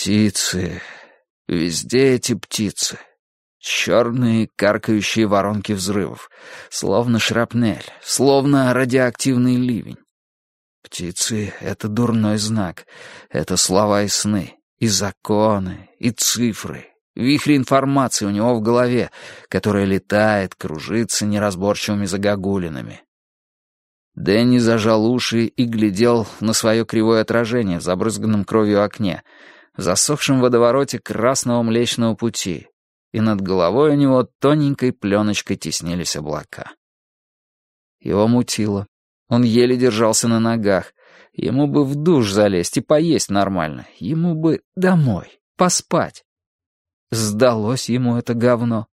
Птицы. Везде эти птицы. Черные каркающие воронки взрывов. Словно шрапнель, словно радиоактивный ливень. Птицы — это дурной знак. Это слова и сны, и законы, и цифры. Вихрь информации у него в голове, которая летает, кружится неразборчивыми загогулинами. Дэнни зажал уши и глядел на свое кривое отражение в забрызганном кровью окне, в засохшем водовороте Красного Млечного Пути, и над головой у него тоненькой пленочкой теснились облака. Его мутило. Он еле держался на ногах. Ему бы в душ залезть и поесть нормально. Ему бы домой, поспать. Сдалось ему это говно.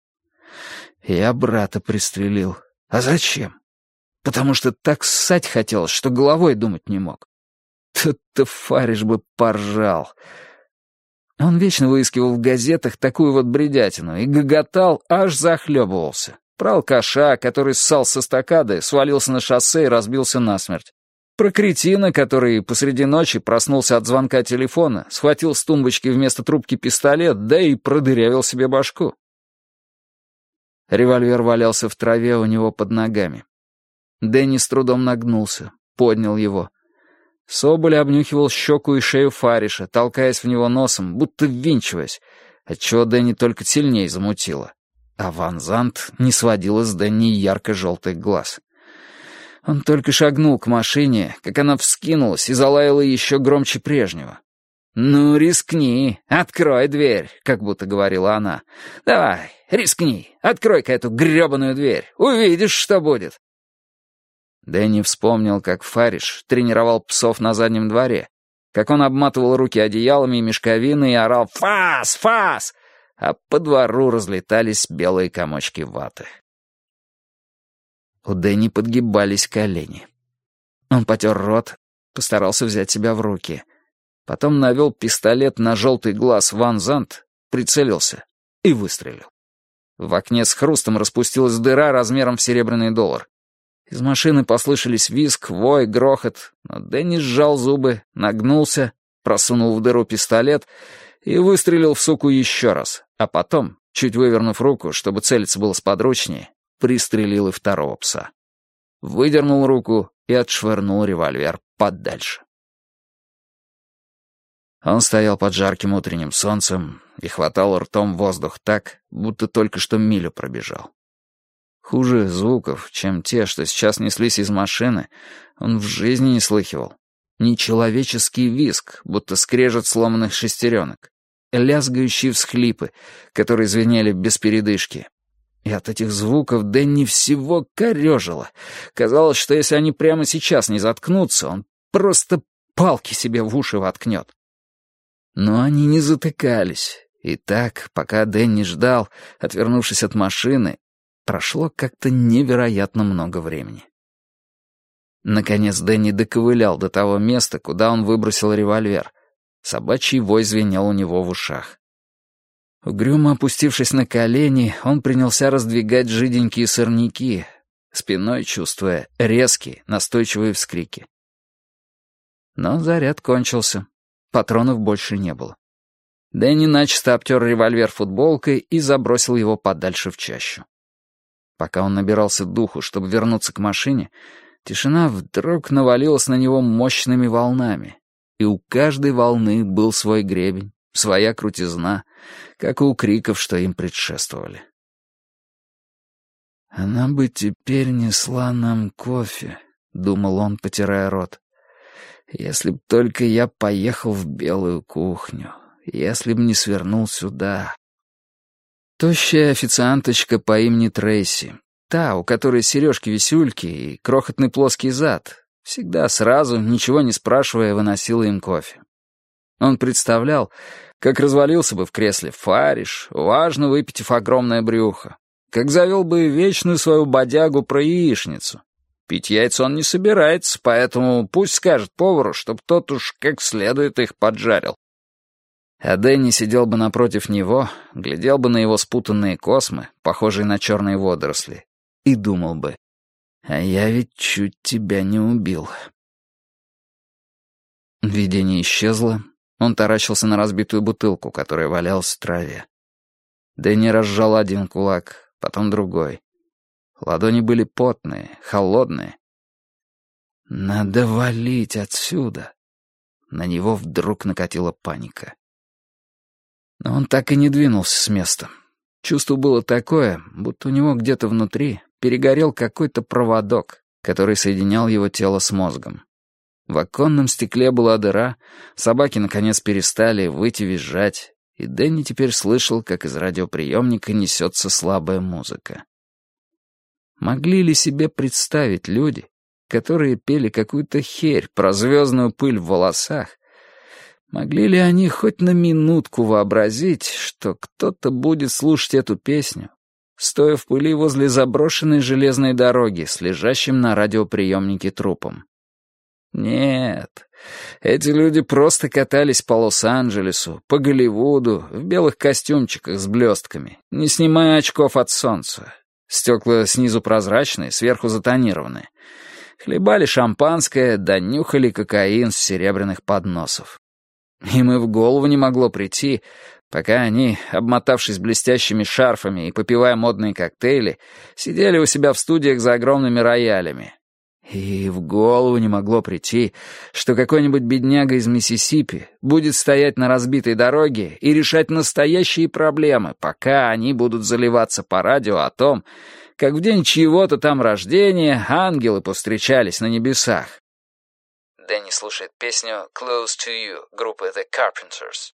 Я брата пристрелил. А зачем? Потому что так ссать хотелось, что головой думать не мог. Тут-то Фариш бы поржал. Он вечно выискивал в газетах такую вот бредятину и гоготал, аж захлебывался. Про алкаша, который ссал с эстакады, свалился на шоссе и разбился насмерть. Про кретина, который посреди ночи проснулся от звонка телефона, схватил с тумбочки вместо трубки пистолет, да и продырявил себе башку. Револьвер валялся в траве у него под ногами. Дэнни с трудом нагнулся, поднял его. Соболь обнюхивал щеку и шею Фариша, толкаясь в него носом, будто ввинчиваясь, отчего Дэнни только сильнее замутило. А Ван Зант не сводила с Дэнни ярко-желтых глаз. Он только шагнул к машине, как она вскинулась и залаяла еще громче прежнего. «Ну, рискни, открой дверь», — как будто говорила она. «Давай, рискни, открой-ка эту гребаную дверь, увидишь, что будет». Дэнни вспомнил, как Фариш тренировал псов на заднем дворе, как он обматывал руки одеялами и мешковиной и орал «Фас! Фас!», а по двору разлетались белые комочки ваты. У Дэнни подгибались колени. Он потер рот, постарался взять себя в руки. Потом навел пистолет на желтый глаз Ван Зант, прицелился и выстрелил. В окне с хрустом распустилась дыра размером в серебряный $1. Из машины послышались визг, вой, грохот, но Дэнни сжал зубы, нагнулся, просунул в дыру пистолет и выстрелил в суку еще раз, а потом, чуть вывернув руку, чтобы целиться было сподручнее, пристрелил и второго пса. Выдернул руку и отшвырнул револьвер подальше. Он стоял под жарким утренним солнцем и хватал ртом воздух так, будто только что милю пробежал. Хуже звуков, чем те, что сейчас неслись из машины, он в жизни не слыхивал. Нечеловеческий визг, будто скрежет сломанных шестеренок. Лязгающие всхлипы, которые звенели без передышки. И от этих звуков Дэнни всего корёжило. Казалось, что если они прямо сейчас не заткнутся, он просто палки себе в уши воткнет. Но они не затыкались. И так, пока Дэнни ждал, отвернувшись от машины, прошло как-то невероятно много времени. Наконец Дэнни доковылял до того места, куда он выбросил револьвер. Собачий вой звенел у него в ушах. Угрюмо опустившись на колени, он принялся раздвигать жиденькие сорняки, спиной чувствуя резкие, настойчивые вскрики. Но заряд кончился. Патронов больше не было. Дэнни начисто обтер револьвер футболкой и забросил его подальше в чащу. Пока он набирался духу, чтобы вернуться к машине, тишина вдруг навалилась на него мощными волнами, и у каждой волны был свой гребень, своя крутизна, как и у криков, что им предшествовали. «Она бы теперь несла нам кофе», — думал он, потирая рот. «Если б только я поехал в белую кухню, если б не свернул сюда». Тощая официанточка по имени Трейси, та, у которой сережки-висюльки и крохотный плоский зад, всегда сразу, ничего не спрашивая, выносила им кофе. Он представлял, как развалился бы в кресле Фариш, важно выпитив огромное брюхо, как завел бы вечную свою бодягу про яичницу. Пить яйца он не собирается, поэтому пусть скажет повару, чтоб тот уж как следует их поджарил. А Дэнни сидел бы напротив него, глядел бы на его спутанные космы, похожие на черные водоросли, и думал бы: «А я ведь чуть тебя не убил». Видение исчезло, Он таращился на разбитую бутылку, которая валялась в траве. Дэнни разжал один кулак, потом другой. Ладони были потные, холодные. «Надо валить отсюда!» На него вдруг накатила паника. Но он так и не двинулся с места. Чувство было такое, будто у него где-то внутри перегорел какой-то проводок, который соединял его тело с мозгом. В оконном стекле была дыра, собаки наконец перестали выть и визжать, и Дэнни теперь слышал, как из радиоприемника несется слабая музыка. Могли ли себе представить люди, которые пели какую-то херь про звездную пыль в волосах, могли ли они хоть на минутку вообразить, что кто-то будет слушать эту песню, стоя в пыли возле заброшенной железной дороги с лежащим на радиоприемнике трупом? Нет, эти люди просто катались по Лос-Анджелесу, по Голливуду, в белых костюмчиках с блестками, не снимая очков от солнца. Стекла снизу прозрачные, сверху затонированные. Хлебали шампанское, да нюхали кокаин с серебряных подносов. Им и в голову не могло прийти, пока они, обмотавшись блестящими шарфами и попивая модные коктейли, сидели у себя в студиях за огромными роялями. И в голову не могло прийти, что какой-нибудь бедняга из Миссисипи будет стоять на разбитой дороге и решать настоящие проблемы, пока они будут заливаться по радио о том, как в день чьего-то там рождения ангелы повстречались на небесах. Дэнни слушает песню «Close to You» группы The Carpenters.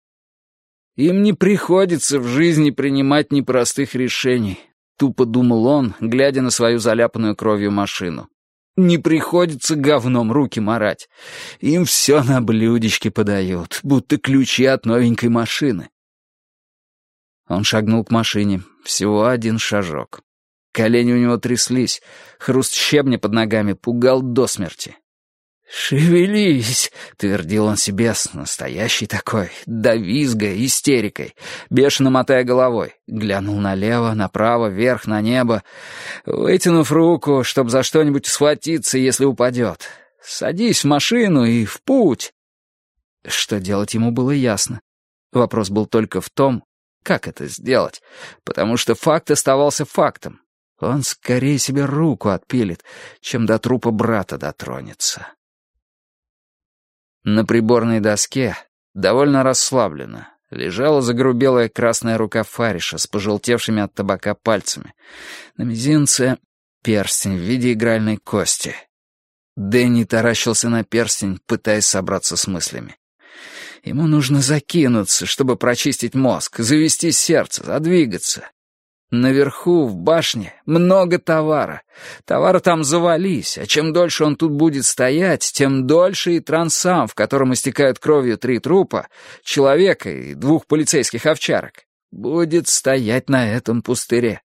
Им не приходится в жизни принимать непростых решений, тупо думал он, глядя на свою заляпанную кровью машину. Не приходится говном руки марать. Им все на блюдечке подают, будто ключи от новенькой машины. Он шагнул к машине. Всего один шажок. Колени у него тряслись. Хруст щебня под ногами пугал до смерти. «Шевелись!» — твердил он себе, настоящий такой, до визга, истерикой, бешено мотая головой. Глянул налево, направо, вверх, на небо, вытянув руку, чтобы за что-нибудь схватиться, если упадет. «Садись в машину и в путь!» Что делать ему было ясно. Вопрос был только в том, как это сделать, потому что факт оставался фактом. Он скорее себе руку отпилит, чем до трупа брата дотронется. На приборной доске, довольно расслабленно, лежала загрубелая красная рука Фариша с пожелтевшими от табака пальцами. На мизинце перстень в виде игральной кости. Дэнни таращился на перстень, пытаясь собраться с мыслями. Ему нужно закинуться, чтобы прочистить мозг, завести сердце, задвигаться. Наверху, в башне, много товара. Товары там завались, а чем дольше он тут будет стоять, тем дольше и трансам, в котором истекают кровью 3 трупа, человека и 2 полицейских овчарок, будет стоять на этом пустыре.